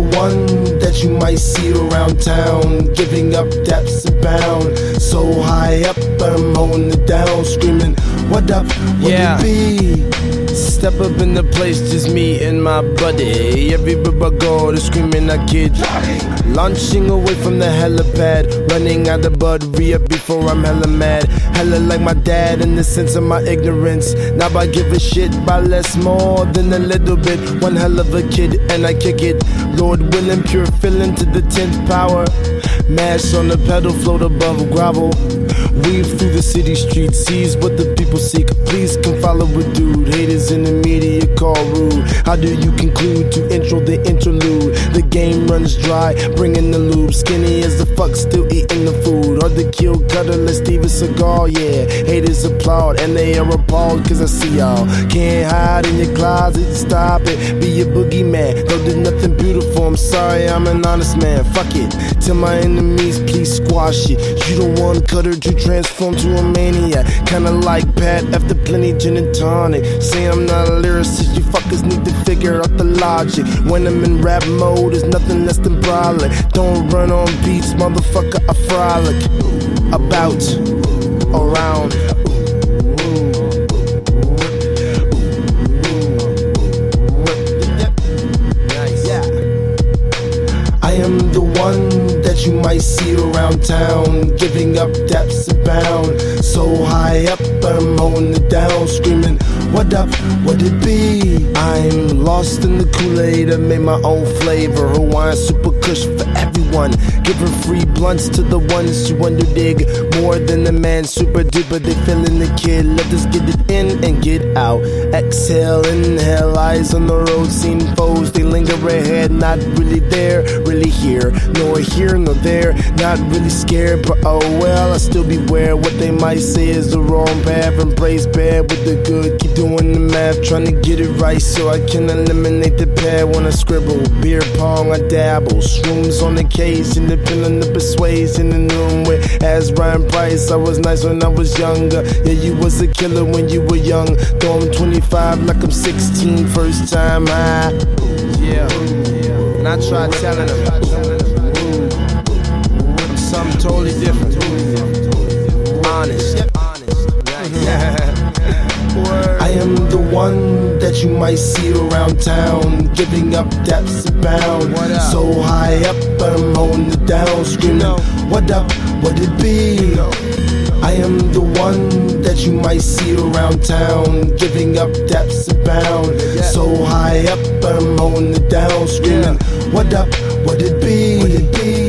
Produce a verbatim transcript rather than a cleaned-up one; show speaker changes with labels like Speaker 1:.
Speaker 1: one that you might see around town, giving up depths abound. So high up, but I'm holding it down, screaming, what up, what
Speaker 2: yeah.
Speaker 1: it be?
Speaker 2: Step up in the place, just me and my buddy. Everywhere I go, they're screaming I kid. Launching away from the helipad, running out of bud, re-up before I'm hella mad. Hella like my dad in the sense of my ignorance. Now I give a shit by less more than a little bit. One hell of a kid and I kick it. Lord willing, pure feeling to the tenth power. Mash on the pedal, float above gravel. Weave through the city streets, seize what the people seek. Please come follow a dude. Haters in the media call rude. How do you conclude to intro the interlude? The game runs dry, bringing the lube. Skinny as the fuck, still eating the food. Hard to kill, cutter like Steven Seagal, yeah. Haters applaud and they are appalled cause I see y'all. Can't hide in your closet, stop it. Be a boogeyman, don't do nothing beautiful. I'm sorry, I'm an honest man, fuck it. Tell my enemies, please squash it. You don't want cutter to transform to a maniac. Kinda like Pat after plenty gin and tonic. Say I'm not a lyricist, you fuckers need to figure out the logic. When I'm in rap mode, there's nothing less than brolic. Don't run on beats, motherfucker, I frolic. About, around. I am the one that you might see around town, giving up depths abound. So high up, but I'm holding it down, screaming, what up, what it be? I'm lost in the Kool-Aid, I made my own flavor. Hawaiian super kush for everyone, giving free blunts to the ones who underdig. More than a man, super duper, they feeling the kid. Let us get it in and get out. Exhale, inhale, eyes on the road, seen foes, they linger ahead. Not really there, really here, nor here nor there. Not really scared, but oh well, I still beware. What they might say is the wrong path. Embrace bad with the good, keep doing the math, trying to get it right so I can eliminate the pad. When I scribble, beer pong, I dabble. Shrooms on occasion, depending on the persuasion. In the room with as Ryan Price, I was nice when I was younger. Yeah, you was a killer when you were young. Though I'm twenty-five like I'm sixteen, first time high. Yeah, and I tried telling them I'm something totally different. Honest. I am the one that you might see around town, giving up depths abound. So high up, but I'm holding it down, screaming, what up, what it be? I am the one that you might see around town, giving up depths abound. So high up, but I'm holding it down, screaming, what up, what it be?